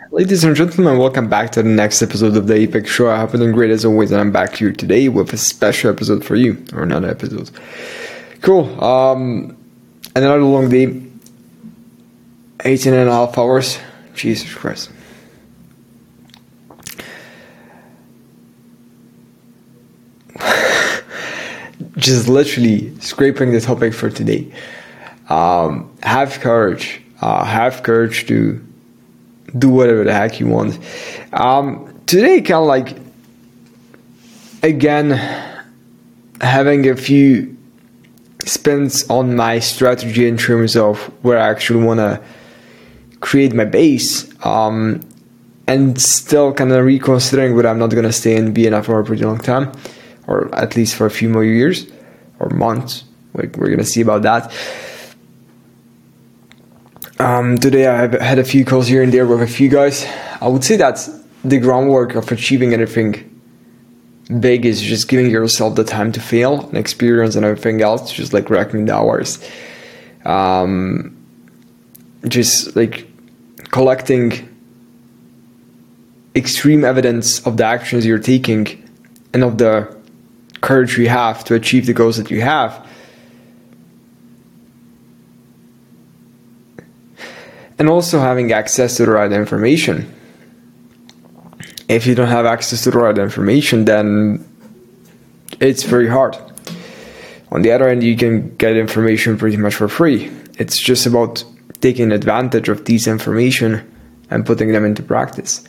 Ladies and gentlemen, welcome back to the next episode of the Apex Show. I hope you're doing great as always, and I'm back here today with a special episode for you, or another episode. Cool. Another long day, 18.5 hours. Jesus Christ. Just literally scraping the topic for today. Have courage. Have courage to do whatever the heck you want. Today, kind of like, again, having a few spins on my strategy in terms of where I actually want to create my base, and still kind of reconsidering whether I'm not going to stay in BNF for a pretty long time, or at least for a few more years or months. We're going to see about that. Today I had a few calls here and there with a few guys. I would say that the groundwork of achieving anything big is just giving yourself the time to fail and experience and everything else, just like racking the hours. Just like collecting extreme evidence of the actions you're taking and of the courage you have to achieve the goals that you have. And also having access to the right information. If you don't have access to the right information, then it's very hard. On the other hand, you can get information pretty much for free. It's just about taking advantage of these information and putting them into practice.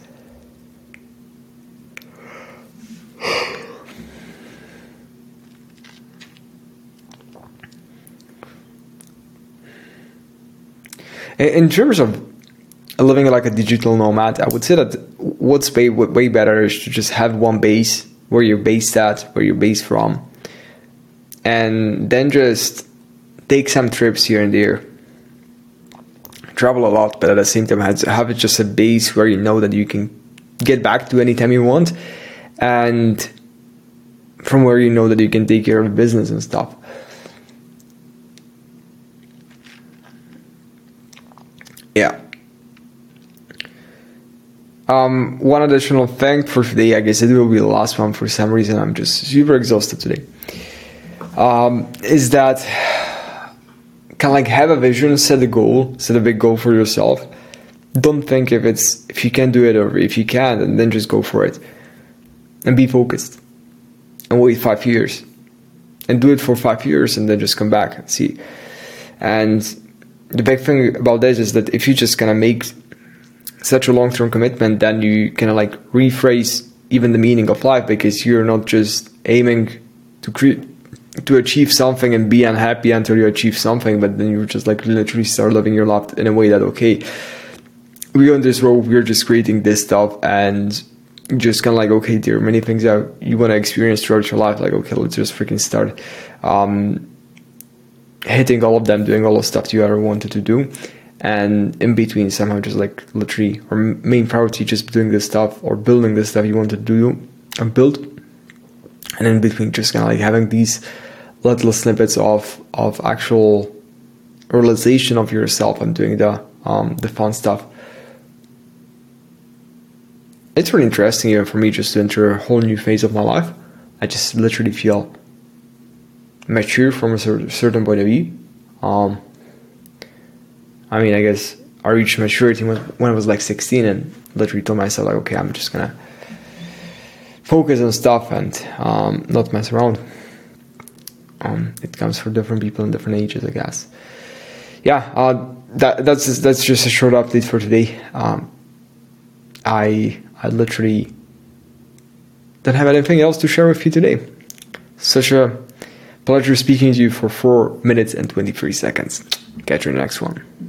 In terms of living like a digital nomad, I would say that what's way better is to just have one base where you're based at, where you're based from, and then just take some trips here and there. Travel a lot, but at the same time have it just a base where you know that you can get back to anytime you want, and from where you know that you can take care of business and stuff. Yeah. One additional thing for today, I guess it will be the last one for some reason, I'm just super exhausted today, is that kind of like have a vision, set a goal, set a big goal for yourself. Don't think if you can do it or if you can, and then just go for it. And be focused. And wait 5 years. And do it for 5 years and then just come back and see. And the big thing about this is that if you just kind of make such a long-term commitment, then you kind of like rephrase even the meaning of life, because you're not just aiming to achieve something and be unhappy until you achieve something, but then you just like literally start living your life in a way that, okay, we're on this road, we're just creating this stuff, and just kind of like, okay, there are many things that you want to experience throughout your life, like, okay, let's just freaking start hitting all of them, doing all the stuff you ever wanted to do, and in between somehow just like literally, or main priority, just doing this stuff or building this stuff you wanted to do and build, and in between just kind of like having these little snippets of actual realization of yourself and doing the fun stuff. It's really interesting even for me just to enter a whole new phase of my life. I just literally feel mature from a certain point of view. I mean, I guess I reached maturity when I was like 16 and literally told myself like, okay, I'm just gonna focus on stuff and not mess around. It comes for different people in different ages, I guess. Yeah, that's just a short update for today. I literally don't have anything else to share with you today. Such a pleasure speaking to you for 4 minutes and 23 seconds. Catch you in the next one.